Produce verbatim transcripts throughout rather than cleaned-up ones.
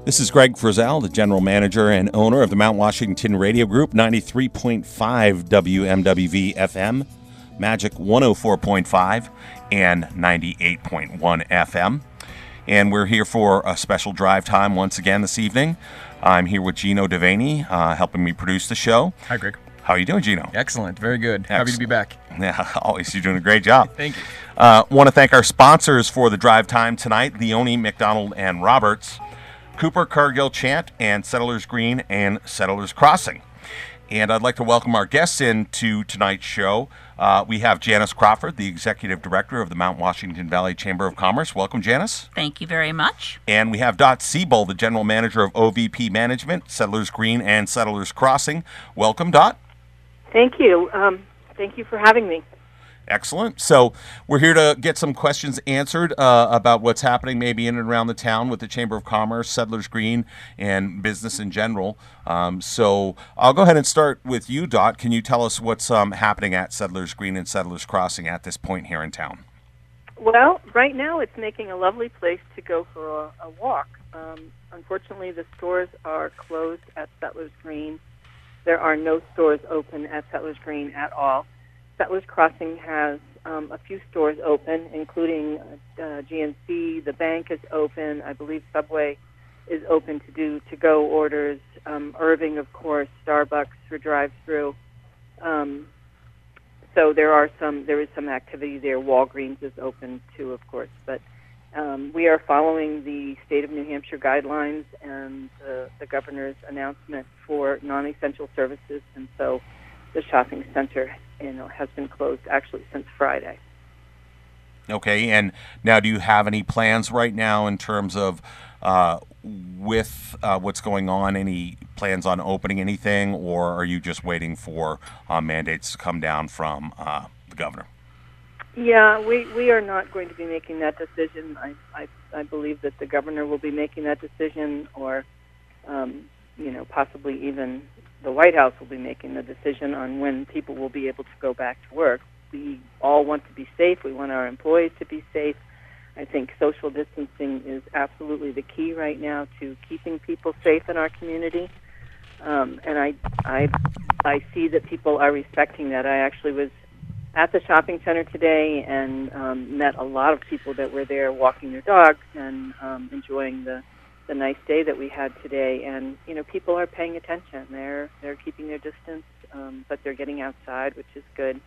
This is Greg Frizzell, the general manager and owner of the Mount Washington Radio Group, ninety-three point five W M W V F M, Magic one oh four point five, and ninety-eight point one F M. And we're here for a special drive time once again this evening. I'm here with Gino Devaney, uh, helping me produce the show. Hi, Greg. How are you doing, Gino? Excellent. Very good. Excellent. Happy to be back. Yeah, always. You're doing a great job. Thank you. Uh, want to thank our sponsors for the drive time tonight, Leone, McDonald, and Roberts, Cooper, Cargill, Chant, and Settlers Green and Settlers Crossing. And I'd like to welcome our guests into tonight's show. Uh, we have Janice Crawford, the Executive Director of the Mount Washington Valley Chamber of Commerce. Welcome, Janice. Thank you very much. And we have Dot Siebel, the General Manager of O V P Management, Settlers Green and Settlers Crossing. Welcome, Dot. Thank you. Um, thank you for having me. Excellent. So we're here to get some questions answered uh, about what's happening maybe in and around the town with the Chamber of Commerce, Settlers Green, and business in general. Um, so I'll go ahead and start with you, Dot. Can you tell us what's um, happening at Settlers Green and Settlers Crossing at this point here in town? Well, right now it's making a lovely place to go for a, a walk. Um, unfortunately, the stores are closed at Settlers Green. There are no stores open at Settlers Green at all. Settlers Crossing has um, a few stores open, including uh, G N C. The bank is open. I believe Subway is open to do to-go orders. Um, Irving, of course, Starbucks for drive-through. Um, so there are some. There is some activity there. Walgreens is open too, of course. But um, we are following the state of New Hampshire guidelines and uh, the governor's announcement for non-essential services, and so the shopping center, you know, has been closed actually since Friday. Okay, and now do you have any plans right now in terms of uh, with uh, what's going on, any plans on opening anything, or are you just waiting for uh, mandates to come down from uh, the governor? Yeah, we, we are not going to be making that decision. I, I, I believe that the governor will be making that decision, or, um, you know, possibly even the White House will be making the decision on when people will be able to go back to work. We all want to be safe. We want our employees to be safe. I think social distancing is absolutely the key right now to keeping people safe in our community. Um, and I, I, I see that people are respecting that. I actually was at the shopping center today and um, met a lot of people that were there walking their dogs and um, enjoying the the nice day that we had today. And, you know, people are paying attention. They're they're keeping their distance, um, but they're getting outside, which is good.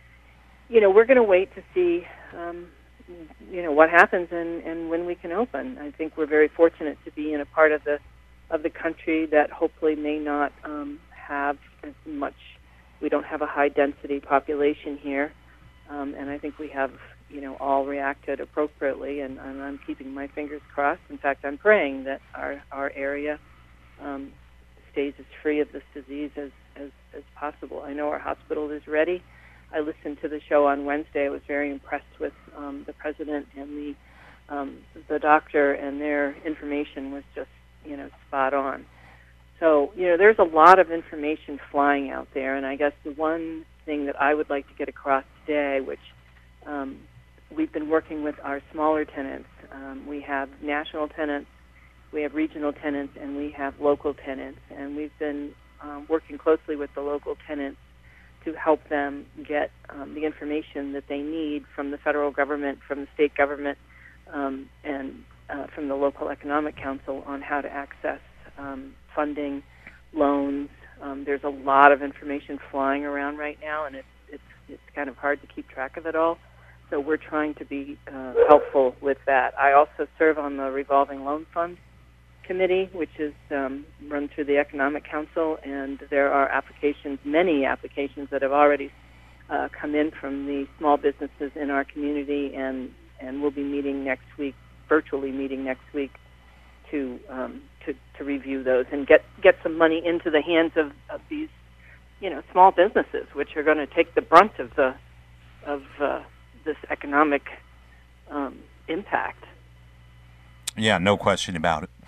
You know, we're going to wait to see, um, you know, what happens and, and when we can open. I think we're very fortunate to be in a part of the of the country that hopefully may not um, have as much. We don't have a high-density population here, um, and I think we have, you know, all reacted appropriately, and, and I'm keeping my fingers crossed. In fact, I'm praying that our, our area um, stays as free of this disease as, as, as possible. I know our hospital is ready. I listened to the show on Wednesday. I was very impressed with um, the president and the um, the doctor, and their information was just, you know, spot on. So, you know, there's a lot of information flying out there, and I guess the one thing that I would like to get across today, which um, we've been working with our smaller tenants. Um, we have national tenants, we have regional tenants, and we have local tenants. And we've been um, working closely with the local tenants to help them get um, the information that they need from the federal government, from the state government, um, and uh, from the local economic council on how to access um, funding, loans. Um, there's a lot of information flying around right now, and it's, it's, it's kind of hard to keep track of it all. So we're trying to be uh, helpful with that. I also serve on the Revolving Loan Fund Committee, which is um, run through the Economic Council, and there are applications, many applications that have already uh, come in from the small businesses in our community, and, and we'll be meeting next week, virtually meeting next week, to um, to, to review those and get, get some money into the hands of, of these, you know, small businesses, which are going to take the brunt of the of uh, this economic um, impact. Yeah, no question about it.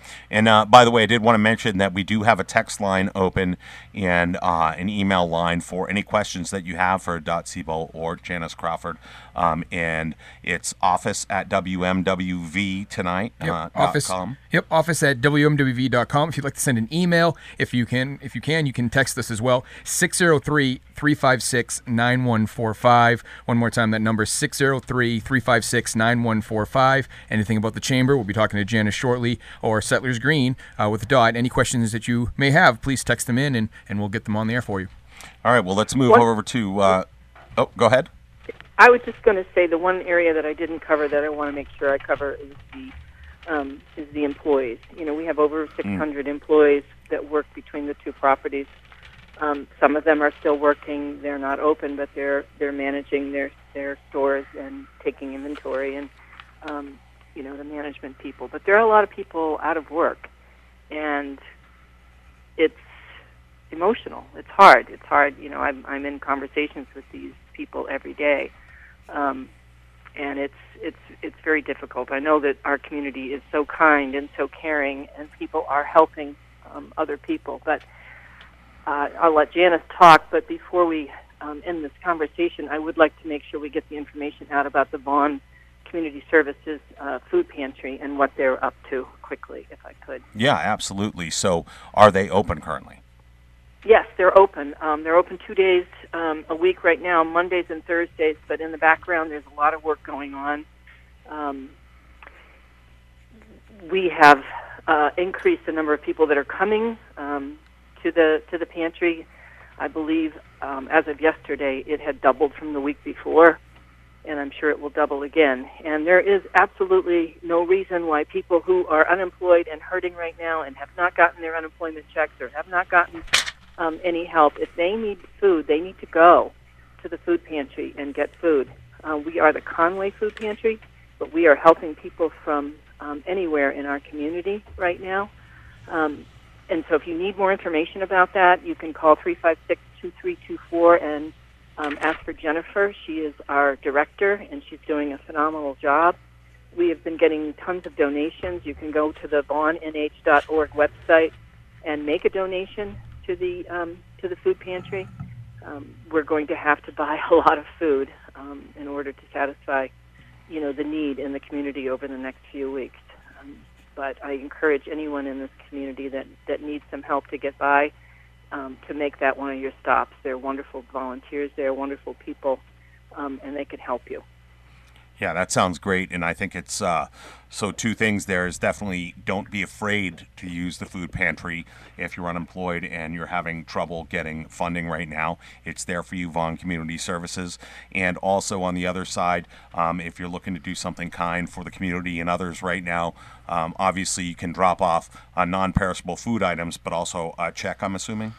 And uh, by the way, I did want to mention that we do have a text line open and uh, an email line for any questions that you have for Dot Siebel or Janice Crawford. Um, and it's office at W M W V tonight. Yep. Uh, office. .com. Yep. Office at W M W V dot com. If you'd like to send an email, if you can, if you can, you can text us as well. six oh three, three five six, nine one four five. One more time, that number is six oh three, three five six, nine one four five. Anything about the chamber, we'll be talking to Janice shortly, or Settlers Green uh, with Dot. Any questions that you may have, please text them in, and, and we'll get them on the air for you. All right. Well, let's move what? over to. Uh, oh, go ahead. I was just going to say the one area that I didn't cover that I want to make sure I cover is the um, is the employees. You know, we have over six hundred mm. employees that work between the two properties. Um, some of them are still working; they're not open, but they're they're managing their their stores and taking inventory and um, you know the management people. But there are a lot of people out of work, and it's emotional. It's hard. It's hard. You know, I'm I'm in conversations with these people every day. Um, and it's it's it's very difficult. I know that our community is so kind and so caring, and people are helping um, other people. But uh, I'll let Janice talk. But before we um, end this conversation, I would like to make sure we get the information out about the Vaughan Community Services uh, Food Pantry and what they're up to quickly, if I could. Yeah, absolutely. So, are they open currently? Yes, they're open. Um, they're open two days um, a week right now, Mondays and Thursdays, but in the background there's a lot of work going on. Um, we have uh, increased the number of people that are coming um, to the to the pantry. I believe um, as of yesterday it had doubled from the week before, and I'm sure it will double again. And there is absolutely no reason why people who are unemployed and hurting right now and have not gotten their unemployment checks or have not gotten Um, any help, if they need food, they need to go to the food pantry and get food. Uh, we are the Conway Food Pantry, but we are helping people from um, anywhere in our community right now. Um, and so if you need more information about that, you can call three five six, two three two four and um, ask for Jennifer. She is our director, and she's doing a phenomenal job. We have been getting tons of donations. You can go to the vaughan n h dot org website and make a donation to the um, to the food pantry. Um, we're going to have to buy a lot of food um, in order to satisfy, you know, the need in the community over the next few weeks. Um, but I encourage anyone in this community that, that needs some help to get by um, to make that one of your stops. They're wonderful volunteers. They're wonderful people, um, and they can help you. Yeah, that sounds great, and I think it's uh, so two things there is definitely don't be afraid to use the food pantry if you're unemployed and you're having trouble getting funding right now. It's there for you, Vaughan Community Services. And also on the other side, um, if you're looking to do something kind for the community and others right now, um, obviously you can drop off uh, non-perishable food items, but also a check, I'm assuming?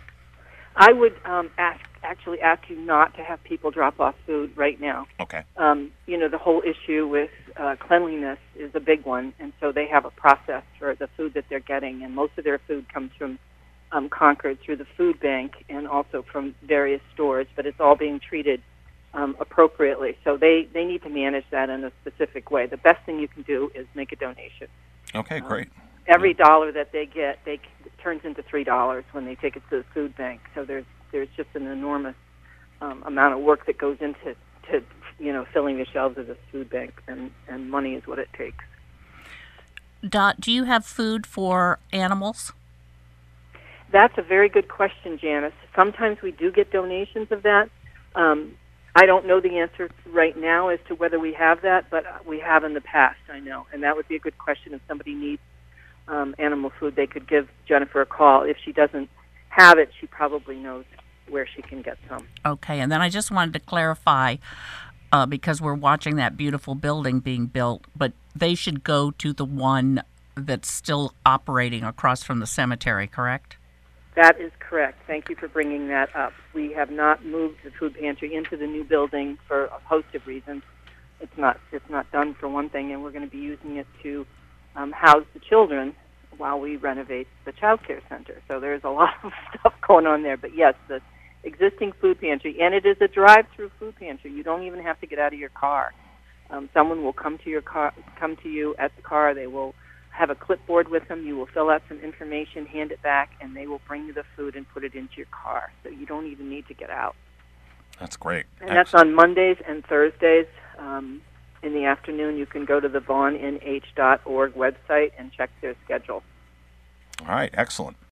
I would um, ask, actually ask you not to have people drop off food right now. Okay. Um, you know, the whole issue with uh, cleanliness is a big one, and so they have a process for the food that they're getting, and most of their food comes from um, Concord through the food bank and also from various stores, but it's all being treated um, appropriately. So they, they need to manage that in a specific way. The best thing you can do is make a donation. Okay, great. Um, every dollar that they get, they turns into three dollars when they take it to the food bank. So there's there's just an enormous um, amount of work that goes into to you know filling the shelves of the food bank, and, and money is what it takes. Dot, do you have food for animals? That's a very good question, Janice. Sometimes we do get donations of that. Um, I don't know the answer right now as to whether we have that, but we have in the past, I know. And that would be a good question if somebody needs Um, animal food. They could give Jennifer a call. If she doesn't have it, she probably knows where she can get some. Okay, and then I just wanted to clarify, uh, because we're watching that beautiful building being built, but they should go to the one that's still operating across from the cemetery, correct? That is correct. Thank you for bringing that up. We have not moved the food pantry into the new building for a host of reasons. It's not, it's not done for one thing, and we're going to be using it to Um, house the children while we renovate the child care center. So there's a lot of stuff going on there. But yes, the existing food pantry, and it is a drive-through food pantry. You don't even have to get out of your car. Um, someone will come to your car, come to you at the car. They will have a clipboard with them. You will fill out some information, hand it back, and they will bring you the food and put it into your car. So you don't even need to get out. That's great. And that's on Mondays and Thursdays. Um, in the afternoon, you can go to the vaughn n h dot org website and check their schedule. All right, excellent.